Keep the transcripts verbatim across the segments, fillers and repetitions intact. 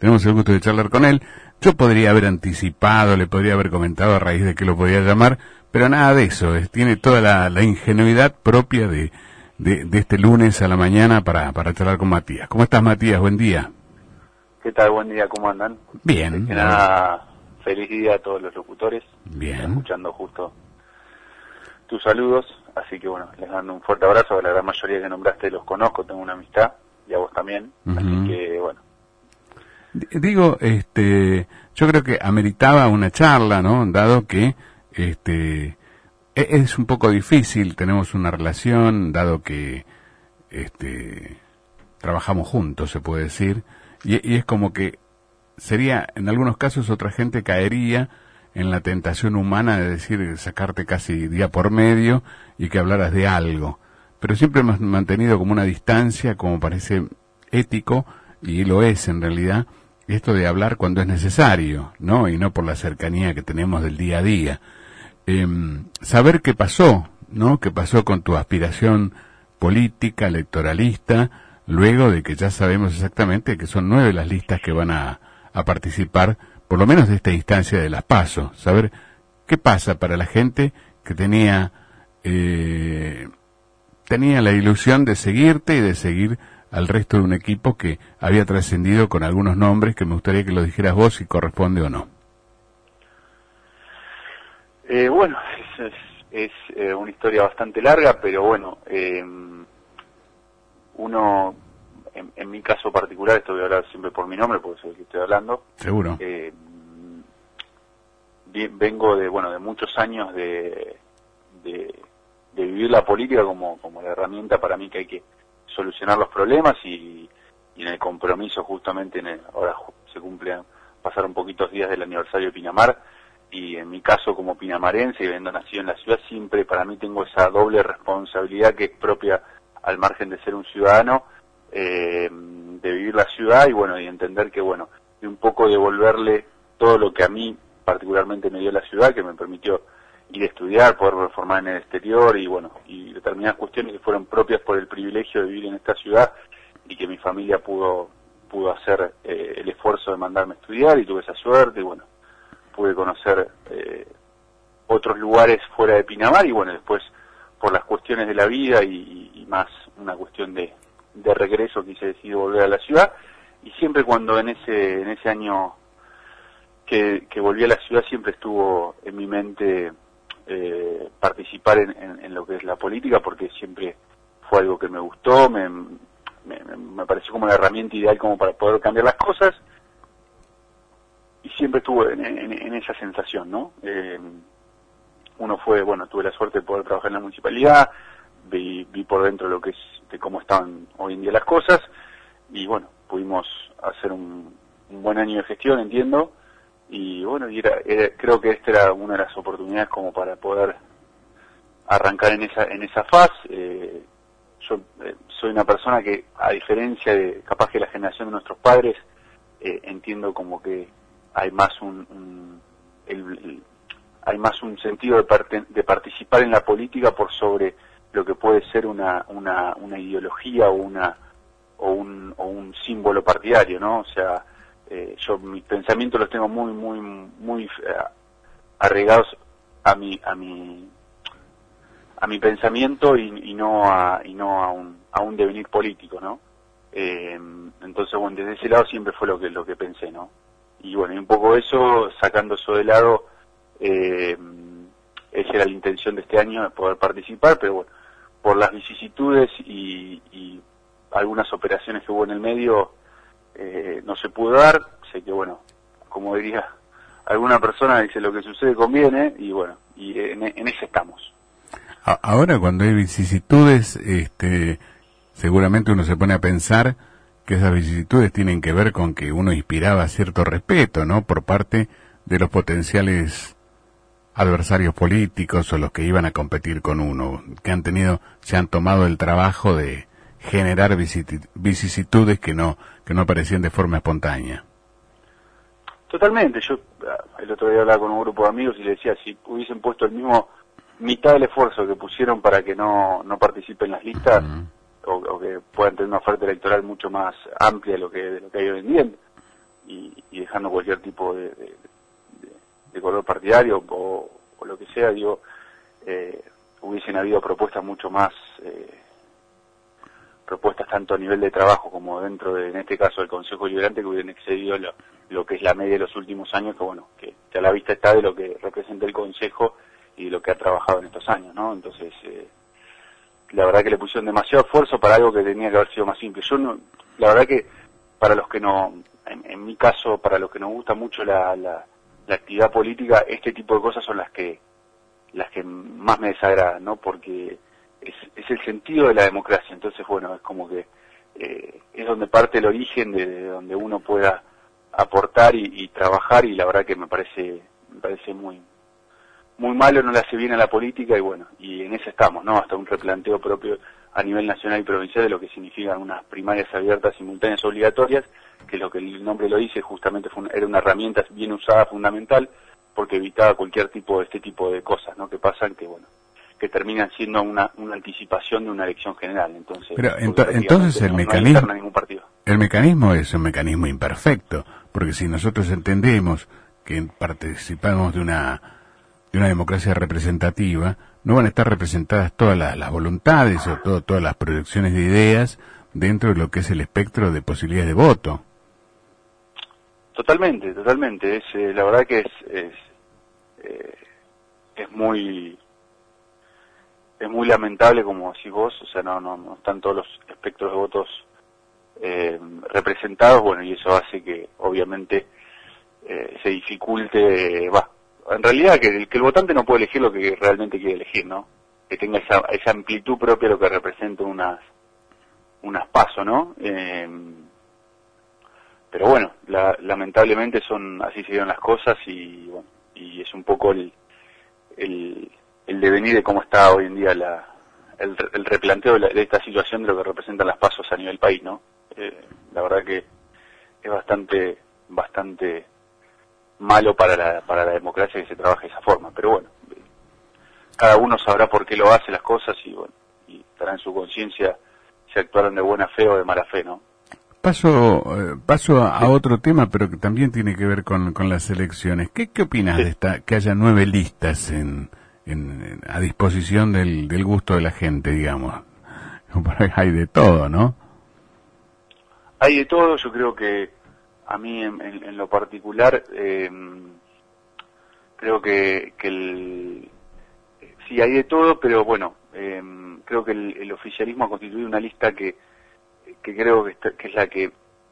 tenemos el gusto de charlar con él. Yo podría haber anticipado, le podría haber comentado a raíz de que lo podía llamar, pero nada de eso, es, tiene toda la, la ingenuidad propia de, de, de este lunes a la mañana para, para charlar con Matías. ¿Cómo estás, Matías? Buen día. ¿Qué tal? Buen día, ¿cómo andan? Bien. Que nada, feliz día a todos los locutores. Bien. Estoy escuchando justo tus saludos, así que bueno, les mando un fuerte abrazo. A la gran mayoría que nombraste los conozco, tengo una amistad, y a vos también, uh-huh. Así que bueno. Digo, este, yo creo que ameritaba una charla, ¿no? Dado que, este, es un poco difícil, tenemos una relación, dado que, este, trabajamos juntos, se puede decir, y, y es como que sería, en algunos casos, otra gente caería en la tentación humana de decir, sacarte casi día por medio y que hablaras de algo. Pero siempre hemos mantenido como una distancia, como parece ético, y lo es en realidad, esto de hablar cuando es necesario, ¿no? Y no por la cercanía que tenemos del día a día. Eh, saber qué pasó, ¿no? Qué pasó con tu aspiración política, electoralista, luego de que ya sabemos exactamente que son nueve las listas que van a, a participar, por lo menos de esta instancia de las PASO. Saber qué pasa para la gente que tenía, eh, tenía la ilusión de seguirte y de seguir al resto de un equipo que había trascendido con algunos nombres que me gustaría que lo dijeras vos si corresponde o no. Eh, bueno, es, es, es eh, una historia bastante larga, pero bueno, eh, uno, en, en mi caso particular, esto voy a hablar siempre por mi nombre, porque soy el que estoy hablando. Seguro. Eh, bien, vengo de, bueno, de muchos años de, de, de vivir la política como, como la herramienta para mí que hay que solucionar los problemas y, y en el compromiso justamente en el, ahora se cumplen, pasaron poquitos días del aniversario de Pinamar y en mi caso como pinamarense y habiendo nacido en la ciudad siempre para mí tengo esa doble responsabilidad que es propia al margen de ser un ciudadano, eh, de vivir la ciudad y bueno, y entender que bueno, y un poco devolverle todo lo que a mí particularmente me dio la ciudad, que me permitió ir a estudiar, poder formar en el exterior y bueno, y determinadas cuestiones que fueron propias por el privilegio de vivir en esta ciudad y que mi familia pudo pudo hacer eh, el esfuerzo de mandarme a estudiar y tuve esa suerte y bueno, pude conocer eh, otros lugares fuera de Pinamar y bueno, después por las cuestiones de la vida y, y más una cuestión de, de regreso quise decidir volver a la ciudad y siempre cuando en ese en ese año que, que volví a la ciudad siempre estuvo en mi mente Eh, participar en, en, en lo que es la política porque siempre fue algo que me gustó, me, me, me pareció como la herramienta ideal como para poder cambiar las cosas y siempre estuve en, en, en esa sensación, ¿no? Eh, uno fue, bueno, tuve la suerte de poder trabajar en la municipalidad, vi, vi por dentro lo que es, de cómo estaban hoy en día las cosas y bueno, pudimos hacer un, un buen año de gestión, entiendo. Y bueno, y era, era, creo que esta era una de las oportunidades como para poder arrancar en esa en esa faz. Eh, yo eh, soy una persona que, a diferencia de capaz que la generación de nuestros padres, eh, entiendo como que hay más un, un el, el, hay más un sentido de, parte, de participar en la política por sobre lo que puede ser una una, una ideología o una o un o un símbolo partidario, ¿no? O sea, Eh, yo mis pensamientos los tengo muy muy muy eh, arraigados a mi a mi a mi pensamiento y, y no a y no a un a un devenir político, ¿no? Eh, entonces bueno, desde ese lado siempre fue lo que lo que pensé, ¿no? Y bueno, y un poco eso, sacando eso de lado, eh, esa era la intención de este año, de poder participar, pero bueno, por las vicisitudes y, y algunas operaciones que hubo en el medio, Eh, no se pudo dar, sé que bueno, como diría alguna persona, dice lo que sucede conviene, y bueno, y en, en ese estamos. Ahora cuando hay vicisitudes, este, seguramente uno se pone a pensar que esas vicisitudes tienen que ver con que uno inspiraba cierto respeto, ¿no? Por parte de los potenciales adversarios políticos o los que iban a competir con uno, que han tenido, se han tomado el trabajo de generar vicisitudes que no que no aparecían de forma espontánea. Totalmente. Yo el otro día hablaba con un grupo de amigos y le decía, si hubiesen puesto el mismo mitad del esfuerzo que pusieron para que no no participen en las listas, uh-huh. o, o que puedan tener una oferta electoral mucho más amplia de lo que de lo que hay hoy en día, y cualquier tipo de, de, de, de color partidario o, o lo que sea, digo, eh, hubiesen habido propuestas mucho más, eh, propuestas tanto a nivel de trabajo como dentro de, en este caso, del Consejo Deliberante, que hubieran excedido lo, lo que es la media de los últimos años, que bueno, que, que a la vista está de lo que representa el Consejo y de lo que ha trabajado en estos años, ¿no? Entonces, eh, la verdad que le pusieron demasiado esfuerzo para algo que tenía que haber sido más simple. Yo no, la verdad que para los que no, en, en mi caso, para los que nos gusta mucho la, la, la actividad política, este tipo de cosas son las que las que más me desagradan, ¿no? Porque es, es el sentido de la democracia. Entonces, bueno, es como que eh, es donde parte el origen de, de donde uno pueda aportar y, y trabajar, y la verdad que me parece me parece muy muy malo, no le hace bien a la política, y bueno, y en eso estamos, ¿no? Hasta un replanteo propio a nivel nacional y provincial de lo que significan unas primarias abiertas, simultáneas, obligatorias, que es lo que el nombre lo dice, justamente fue una, era una herramienta bien usada, fundamental, porque evitaba cualquier tipo de este tipo de cosas, ¿no? Que pasan, que bueno, que terminan siendo una, una anticipación de una elección general. Entonces, pero ento, entonces el no, mecanismo, no ningún partido. El mecanismo es un mecanismo imperfecto, porque si nosotros entendemos que participamos de una de una democracia representativa, no van a estar representadas todas las, las voluntades o todo, todas las proyecciones de ideas dentro de lo que es el espectro de posibilidades de voto. Totalmente, totalmente. Es eh, la verdad que es es, eh, es muy es muy lamentable, como decís vos, o sea, no no no están todos los espectros de votos eh, representados, bueno, y eso hace que obviamente eh, se dificulte, va, en realidad que el, que el votante no puede elegir lo que realmente quiere elegir, ¿no? Que tenga esa esa amplitud propia, lo que representa unas unas pasos, ¿no? Eh, pero bueno, la, lamentablemente son así se dieron las cosas, y bueno, y es un poco el el, el devenir de cómo está hoy en día la el, el replanteo de, la, de esta situación de lo que representan las pasos a nivel país, ¿no? Eh, la verdad que es bastante bastante malo para la para la democracia que se trabaje de esa forma, pero bueno, cada uno sabrá por qué lo hace las cosas, y bueno, y estará en su conciencia si actuaron de buena fe o de mala fe, ¿no? Paso eh, paso a, a otro tema, pero que también tiene que ver con, con las elecciones. ¿Qué, qué opinas sí. de esta que haya nueve listas en, en, en a disposición del, del gusto de la gente, digamos? Hay de todo, ¿no? Hay de todo. Yo creo que a mí en, en, en lo particular eh, creo que, que el, sí hay de todo, pero bueno, eh, creo que el, el oficialismo ha constituido una lista que que creo que, está, que es la que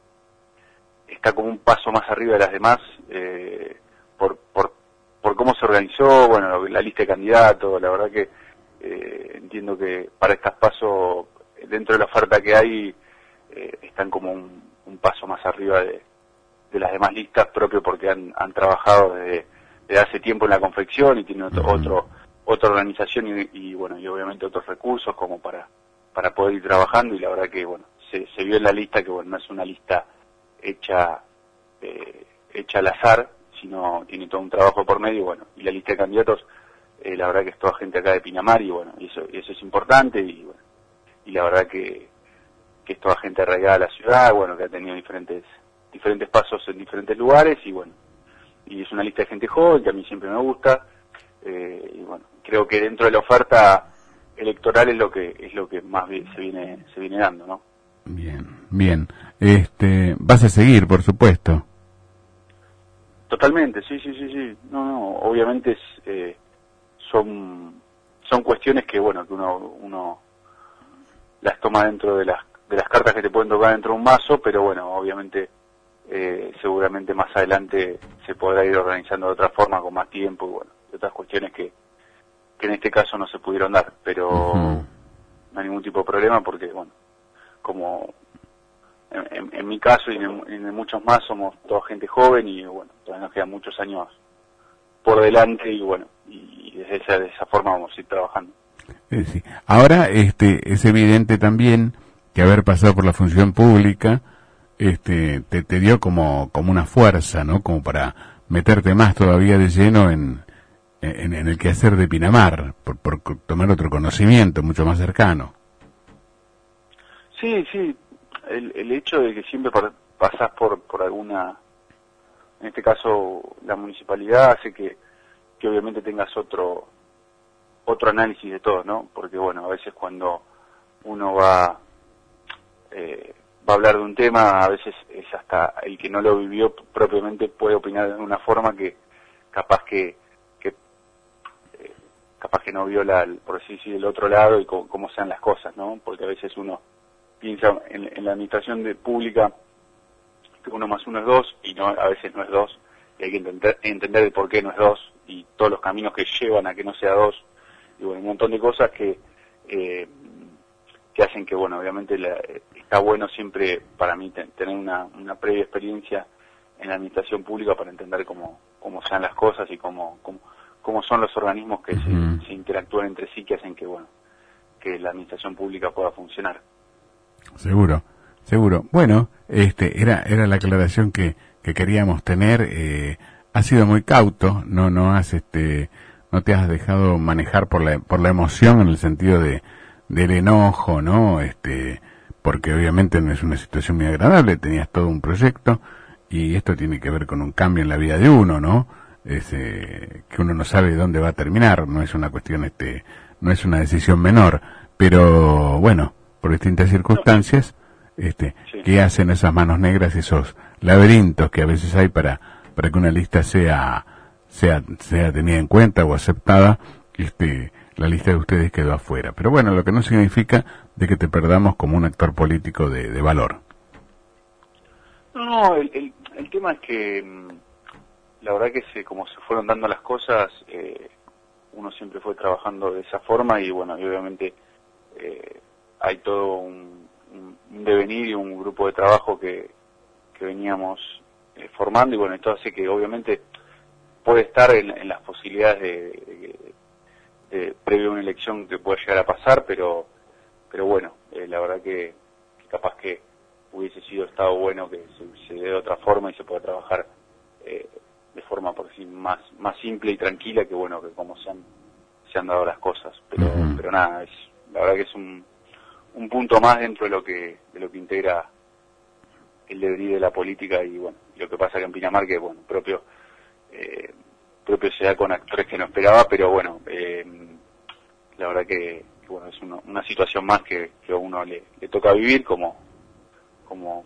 está como un paso más arriba de las demás, eh, por, por por cómo se organizó, bueno, la lista de candidatos. La verdad que eh, entiendo que para estas pasos, dentro de la oferta que hay, eh, están como un, un paso más arriba de, de las demás listas, propio porque han, han trabajado desde, desde hace tiempo en la confección y tienen otro, uh-huh. otro otra organización y, y bueno, y obviamente otros recursos como para para poder ir trabajando, y la verdad que bueno, se, se vio en la lista que bueno, no es una lista hecha eh, hecha al azar, sino tiene todo un trabajo por medio, bueno, y la lista de candidatos, eh, la verdad que es toda gente acá de Pinamar, y bueno, y eso, y eso es importante, y bueno, y la verdad que, que es toda gente arraigada a la ciudad, bueno, que ha tenido diferentes diferentes pasos en diferentes lugares, y bueno, y es una lista de gente joven que a mí siempre me gusta, eh, y bueno, creo que dentro de la oferta electoral es lo que es lo que más se viene se viene dando, ¿no? Bien, bien. Este, vas a seguir, por supuesto. Totalmente, sí, sí, sí, sí. No, no, obviamente es, eh, son son cuestiones que bueno, que uno uno las toma dentro de las de las cartas que te pueden tocar dentro de un mazo, pero bueno, obviamente eh, seguramente más adelante se podrá ir organizando de otra forma, con más tiempo, y bueno, y otras cuestiones que que en este caso no se pudieron dar, pero uh-huh. no hay ningún tipo de problema, porque bueno, como en, en, en mi caso y en, en muchos más somos toda gente joven, y bueno, todavía nos quedan muchos años por delante, y bueno, y desde esa, de esa forma vamos a ir trabajando. Eh, sí. Ahora este es evidente también que haber pasado por la función pública este te, te dio como como una fuerza, ¿no? Como para meterte más todavía de lleno en En, en el quehacer de Pinamar, por, por tomar otro conocimiento mucho más cercano. Sí, sí, el, el hecho de que siempre pasás por por alguna en este caso la municipalidad hace que, que obviamente tengas otro otro análisis de todo, ¿no? Porque bueno, a veces cuando uno va eh, va a hablar de un tema, a veces es hasta el que no lo vivió propiamente puede opinar de una forma que capaz que, que eh, capaz que no vio la, por así decir, el otro lado y cómo, cómo sean las cosas, ¿no? Porque a veces uno piensa en, en la administración de pública que uno más uno es dos y no, a veces no es dos, y hay que entender, entender el por qué no es dos y todos los caminos que llevan a que no sea dos, y bueno, un montón de cosas que eh, que hacen que, bueno, obviamente la, está bueno siempre para mí ten, tener una, una previa experiencia en la administración pública para entender cómo, cómo sean las cosas y cómo, cómo, cómo son los organismos que uh-huh. se, se interactúan entre sí, que hacen que, bueno, que la administración pública pueda funcionar. Seguro, seguro. Bueno, este era era la aclaración que, que queríamos tener. Eh, has sido muy cauto, no no has este no te has dejado manejar por la por la emoción en el sentido de del enojo, ¿no? Este, porque obviamente no es una situación muy agradable, tenías todo un proyecto y esto tiene que ver con un cambio en la vida de uno, ¿no? Es, eh, que uno no sabe dónde va a terminar, no es una cuestión, este, no es una decisión menor, pero bueno, por distintas circunstancias, este, sí. ¿Qué hacen esas manos negras, esos laberintos que a veces hay para, para que una lista sea, sea, sea tenida en cuenta o aceptada? Este, la lista de ustedes quedó afuera. Pero bueno, lo que no significa de que te perdamos como un actor político de, de valor. No, no, el, el, el tema es que la verdad que se, como se fueron dando las cosas, eh, uno siempre fue trabajando de esa forma y bueno, y obviamente eh, hay todo un, un, un devenir y un grupo de trabajo que, que veníamos eh, formando y bueno, esto hace que obviamente puede estar en, en las posibilidades de, de Eh, previo a una elección que pueda llegar a pasar, pero pero bueno, eh, la verdad que, que capaz que hubiese sido estado bueno que se, se dé de otra forma y se pueda trabajar eh, de forma por sí más más simple y tranquila que bueno que como se han se han dado las cosas, pero uh-huh. pero nada, es la verdad que es un un punto más dentro de lo que de lo que integra el devenir de la política y bueno, lo que pasa que en Pinamar que bueno, propio eh, propio se da con actores que no esperaba, pero bueno, eh, la verdad que, que bueno, es una, una situación más que, que a uno le, le toca vivir como como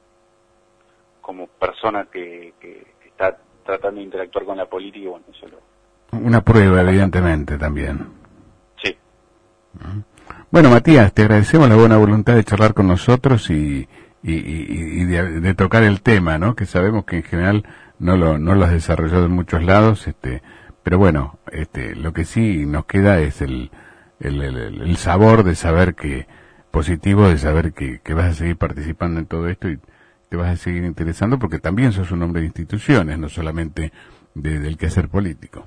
como persona que, que, que está tratando de interactuar con la política y bueno, eso lo... Una prueba, evidentemente, también. Sí. Bueno, Matías, te agradecemos la buena voluntad de charlar con nosotros y, y, y, y de, de tocar el tema, ¿no? Que sabemos que en general no lo no lo has desarrollado en muchos lados, este, pero bueno, este, lo que sí nos queda es el el, el, el sabor de saber que positivo de saber que, que vas a seguir participando en todo esto y te vas a seguir interesando porque también sos un hombre de instituciones, no solamente de, del quehacer político.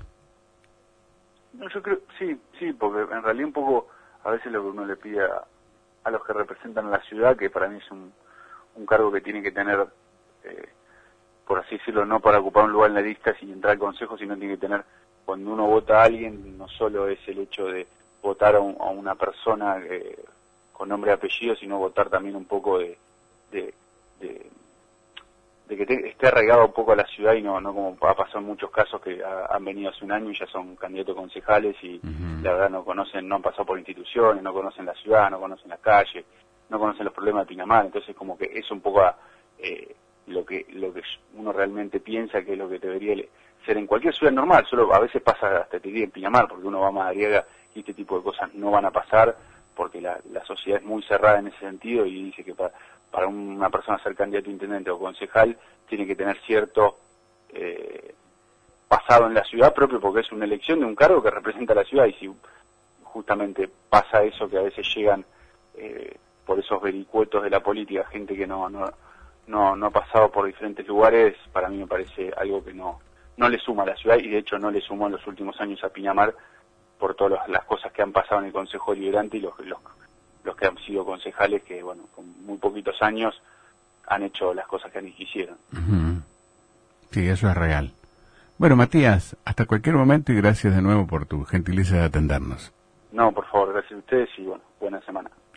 No, yo creo, sí, sí, porque en realidad un poco a veces lo que uno le pide a, a los que representan a la ciudad, que para mí es un, un cargo que tiene que tener eh, por así decirlo, no para ocupar un lugar en la lista sin entrar al consejo, sino tiene que tener, cuando uno vota a alguien, no solo es el hecho de votar a, un, a una persona eh, con nombre y apellido, sino votar también un poco de de, de, de que te, esté arraigado un poco a la ciudad y no no como ha pasado en muchos casos que ha, han venido hace un año y ya son candidatos concejales y uh-huh. la verdad no conocen, no han pasado por instituciones, no conocen la ciudad, no conocen la calle, no conocen los problemas de Pinamar, entonces como que es un poco a, eh, lo que lo que uno realmente piensa que es lo que debería ser en cualquier ciudad normal, solo a veces pasa hasta te diría en Pinamar, porque uno va a Madariaga y este tipo de cosas no van a pasar, porque la, la sociedad es muy cerrada en ese sentido y dice que para, para una persona ser candidato a intendente o concejal tiene que tener cierto eh, pasado en la ciudad propio, porque es una elección de un cargo que representa a la ciudad y si justamente pasa eso que a veces llegan eh, por esos vericuetos de la política, gente que no... no No, no ha pasado por diferentes lugares, para mí me parece algo que no no le suma a la ciudad y de hecho no le sumó en los últimos años a Pinamar por todas las cosas que han pasado en el Consejo Deliberante y los, los, los que han sido concejales que, bueno, con muy poquitos años han hecho las cosas que quisieron. Uh-huh. Sí, eso es real. Bueno, Matías, hasta cualquier momento y gracias de nuevo por tu gentileza de atendernos. No, por favor, gracias a ustedes y bueno, buena semana.